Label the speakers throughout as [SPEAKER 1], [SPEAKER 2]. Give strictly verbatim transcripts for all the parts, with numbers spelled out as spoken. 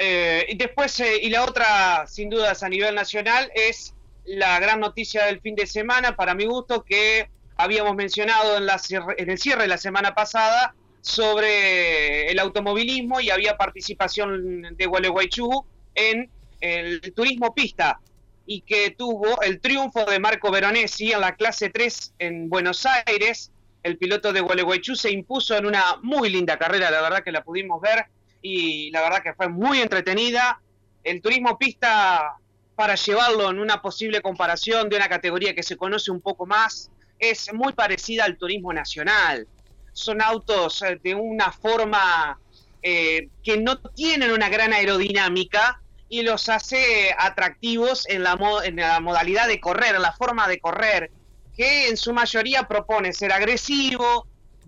[SPEAKER 1] Eh, y después, eh, y la otra, sin dudas, a nivel nacional, es la gran noticia del fin de semana, para mi gusto, que habíamos mencionado en, la, en el cierre de la semana pasada sobre el automovilismo y había participación de Gualeguaychú en el turismo pista y que tuvo el triunfo de Marco Veronesi en la clase tres en Buenos Aires. El piloto de Gualeguaychú se impuso en una muy linda carrera, la verdad que la pudimos ver y la verdad que fue muy entretenida. El turismo pista, para llevarlo en una posible comparación de una categoría que se conoce un poco más, es muy parecida al turismo nacional. Son autos de una forma eh, que no tienen una gran aerodinámica y los hace atractivos en la, mo en la modalidad de correr, en la forma de correr, que en su mayoría propone ser agresivo,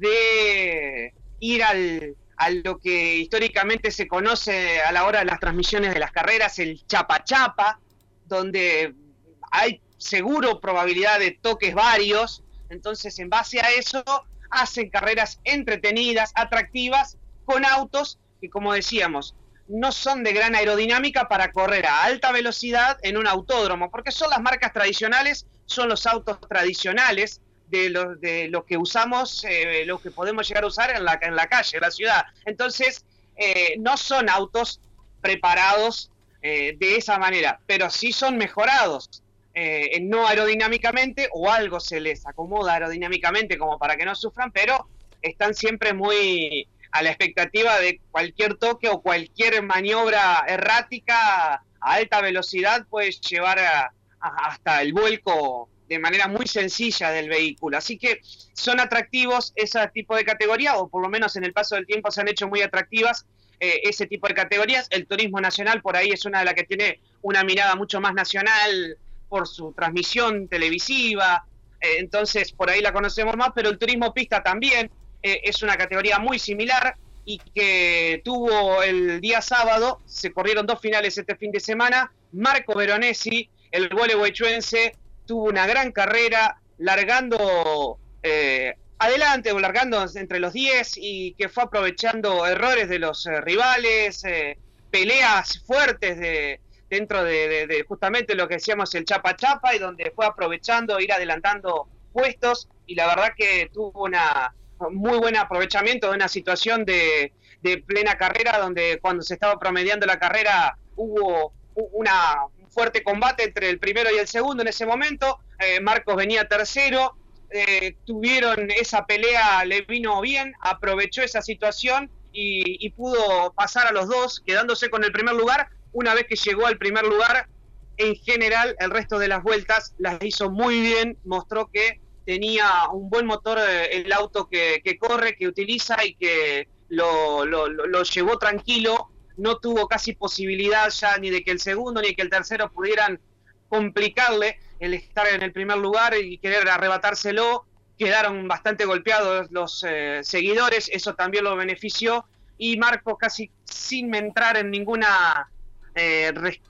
[SPEAKER 1] de ir al, a lo que históricamente se conoce a la hora de las transmisiones de las carreras, el chapa-chapa, donde hay seguro probabilidad de toques varios. Entonces, en base a eso, hacen carreras entretenidas, atractivas, con autos que, como decíamos, no son de gran aerodinámica para correr a alta velocidad en un autódromo, porque son las marcas tradicionales, son los autos tradicionales de los de lo que usamos, eh, lo que podemos llegar a usar en la, en la calle, en la ciudad. Entonces, eh, no son autos preparados eh, de esa manera, pero sí son mejorados. Eh, no aerodinámicamente, o algo se les acomoda aerodinámicamente como para que no sufran, pero están siempre muy a la expectativa de cualquier toque o cualquier maniobra errática a alta velocidad puede llevar a, a, hasta el vuelco de manera muy sencilla del vehículo. Así que son atractivos ese tipo de categorías, o por lo menos en el paso del tiempo se han hecho muy atractivas eh, ese tipo de categorías. El turismo nacional por ahí es una de las que tiene una mirada mucho más nacional por su transmisión televisiva, eh, entonces por ahí la conocemos más, pero el turismo pista también eh, es una categoría muy similar y que tuvo el día sábado, se corrieron dos finales este fin de semana. Marco Veronesi, el gualeguaychuense, tuvo una gran carrera, largando eh, adelante o largando entre los diez y que fue aprovechando errores de los eh, rivales, eh, peleas fuertes de dentro de, de, de justamente lo que decíamos el chapa-chapa y donde fue aprovechando, ir adelantando puestos y la verdad que tuvo una muy buen aprovechamiento de una situación de, de plena carrera donde cuando se estaba promediando la carrera hubo una, un fuerte combate entre el primero y el segundo en ese momento. eh, Marcos venía tercero, eh, tuvieron esa pelea, le vino bien, aprovechó esa situación y, y pudo pasar a los dos quedándose con el primer lugar. Una vez que llegó al primer lugar, en general, el resto de las vueltas las hizo muy bien, mostró que tenía un buen motor el auto que, que corre, que utiliza y que lo, lo, lo, lo llevó tranquilo. No tuvo casi posibilidad ya ni de que el segundo ni de que el tercero pudieran complicarle el estar en el primer lugar y querer arrebatárselo. Quedaron bastante golpeados los eh, seguidores, eso también lo benefició. Y Marcos, casi sin entrar en ninguna Eh,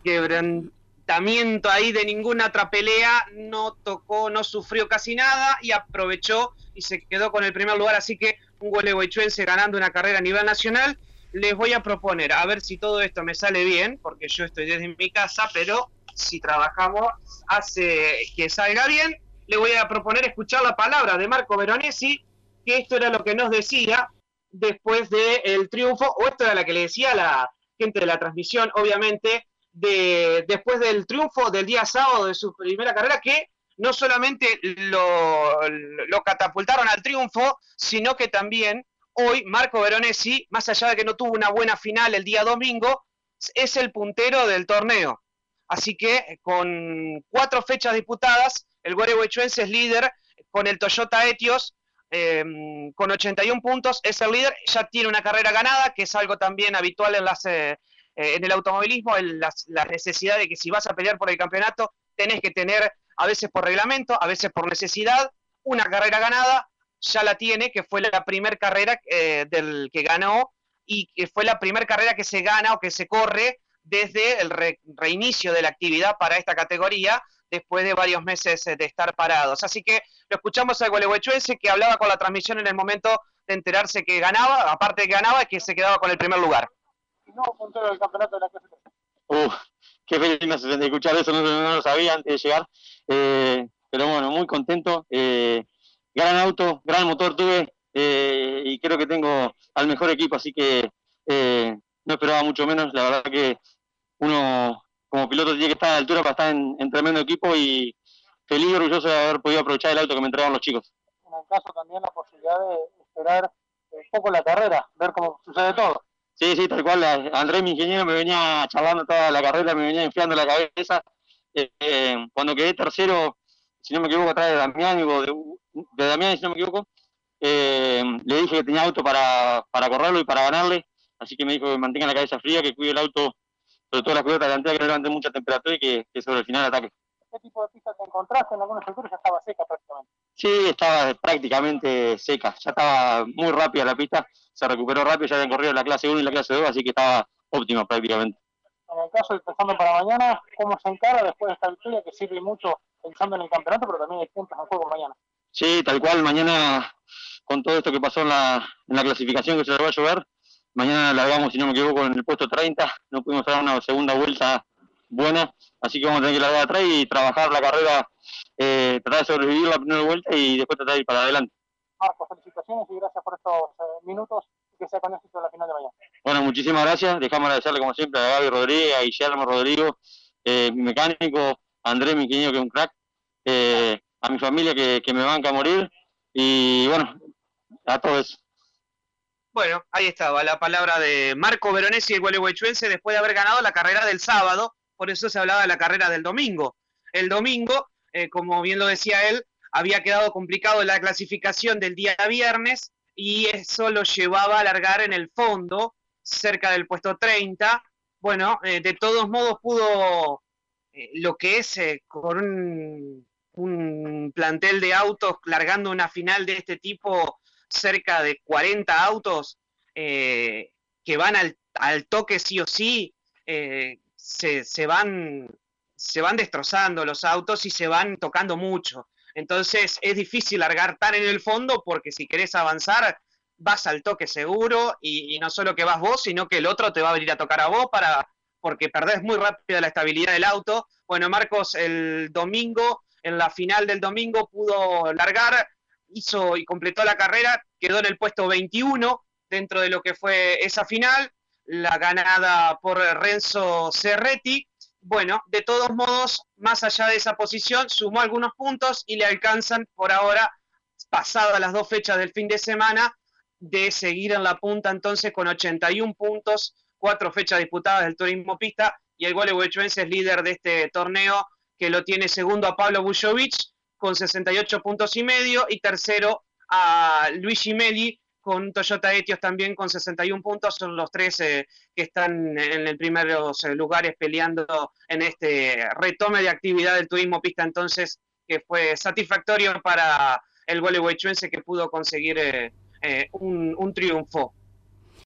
[SPEAKER 1] resquebrantamiento ahí de ninguna otra pelea, no tocó, no sufrió casi nada y aprovechó y se quedó con el primer lugar. Así que un gualeguaychuense ganando una carrera a nivel nacional. Les voy a proponer, a ver si todo esto me sale bien, porque yo estoy desde mi casa, pero si trabajamos hace que salga bien. Le voy a proponer escuchar la palabra de Marco Veronesi, que esto era lo que nos decía después del triunfo, o esto era la que le decía la gente de la transmisión, obviamente, de, después del triunfo del día sábado de su primera carrera, que no solamente lo, lo catapultaron al triunfo, sino que también hoy Marco Veronesi, más allá de que no tuvo una buena final el día domingo, es el puntero del torneo. Así que con cuatro fechas disputadas, el gualeguaychuense es líder con el Toyota Etios, Eh, con ochenta y un puntos, es el líder, ya tiene una carrera ganada, que es algo también habitual en, las, eh, eh, en el automovilismo, en las, la necesidad de que si vas a pelear por el campeonato, tenés que tener, a veces por reglamento, a veces por necesidad, una carrera ganada, ya la tiene, que fue la primera carrera eh, del que ganó, y que fue la primera carrera que se gana o que se corre desde el re, reinicio de la actividad para esta categoría, después de varios meses de estar parados. Así que lo escuchamos al gualeguaychuense que hablaba con la transmisión en el momento de enterarse que ganaba, aparte de que ganaba, que se quedaba con el primer lugar.
[SPEAKER 2] No, puntero del campeonato de la clase qué feliz me hace escuchar eso, no, no lo sabía antes de llegar. Eh, pero bueno, muy contento. Eh, gran auto, gran motor tuve eh, y creo que tengo al mejor equipo, así que eh, no esperaba mucho menos. La verdad que uno como piloto tiene que estar a la altura para estar en, en tremendo equipo y feliz y orgulloso de haber podido aprovechar el auto que me entregaron los chicos.
[SPEAKER 3] En el caso también la posibilidad de esperar un poco la carrera, ver cómo sucede todo.
[SPEAKER 2] Sí, sí, tal cual. Andrés, mi ingeniero, me venía charlando toda la carrera, me venía enfriando la cabeza. Eh, eh, cuando quedé tercero, si no me equivoco, atrás de Damián, de, de Damián, si no me equivoco, eh, le dije que tenía auto para, para correrlo y para ganarle, así que me dijo que mantenga la cabeza fría, que cuide el auto, sobre todo la cubierta delantera, que no levante mucha temperatura y que, que sobre el final ataque.
[SPEAKER 3] ¿Qué tipo de pista te encontraste? En algunos sectores ya estaba seca prácticamente.
[SPEAKER 2] Sí, estaba prácticamente seca, ya estaba muy rápida la pista, se recuperó rápido, ya habían corrido la clase uno y la clase dos, así que estaba óptima prácticamente.
[SPEAKER 3] En el caso, pensando para mañana, ¿cómo se encara después de esta victoria que sirve mucho pensando en el campeonato, pero también hay puntos en juego mañana?
[SPEAKER 2] Sí, tal cual, mañana con todo esto que pasó en la, en la clasificación que se le va a llover, mañana largamos, si no me equivoco, en el puesto treinta, no pudimos dar una segunda vuelta buena, así que vamos a tener que largar atrás y trabajar la carrera, eh, tratar de sobrevivir la primera vuelta y después tratar de ir para adelante.
[SPEAKER 3] Marcos, felicitaciones y gracias por estos eh, minutos y que sea con éxito la final de mañana.
[SPEAKER 2] Bueno, muchísimas gracias, dejamos agradecerle como siempre a Gaby Rodríguez, a Guillermo Rodrigo, eh, mi mecánico, a Andrés, mi ingeniero que es un crack, eh, a mi familia que, que me banca a morir y bueno, a todo eso.
[SPEAKER 1] Bueno, ahí estaba la palabra de Marco Veronesi, el gualeguaychuense, después de haber ganado la carrera del sábado, por eso se hablaba de la carrera del domingo. El domingo, eh, como bien lo decía él, había quedado complicado la clasificación del día viernes y eso lo llevaba a largar en el fondo, cerca del puesto treinta. Bueno, eh, de todos modos pudo eh, lo que es eh, con un, un plantel de autos largando una final de este tipo, cerca de cuarenta autos eh, que van al, al, toque sí o sí, eh, se, se, van, se van destrozando los autos y se van tocando mucho. Entonces es difícil largar tan en el fondo porque si querés avanzar vas al toque seguro y, y no solo que vas vos, sino que el otro te va a venir a tocar a vos para, porque perdés muy rápido la estabilidad del auto. Bueno, Marcos el domingo, en la final del domingo pudo largar, hizo y completó la carrera, quedó en el puesto veintiuno dentro de lo que fue esa final, la ganada por Renzo Cerretti. Bueno, de todos modos, más allá de esa posición, sumó algunos puntos y le alcanzan por ahora, pasadas las dos fechas del fin de semana, de seguir en la punta entonces con ochenta y un puntos, cuatro fechas disputadas del turismo pista, y el gualeguaychuense es líder de este torneo, que lo tiene segundo a Pablo Bujovic con sesenta y ocho puntos y medio, y tercero a Luigi Meli con Toyota Etios también con sesenta y un puntos. Son los tres eh, que están en los primeros eh, lugares peleando en este retome de actividad del turismo pista, entonces, que fue satisfactorio para el gualeguaychuense, que pudo conseguir eh, eh, un, un triunfo.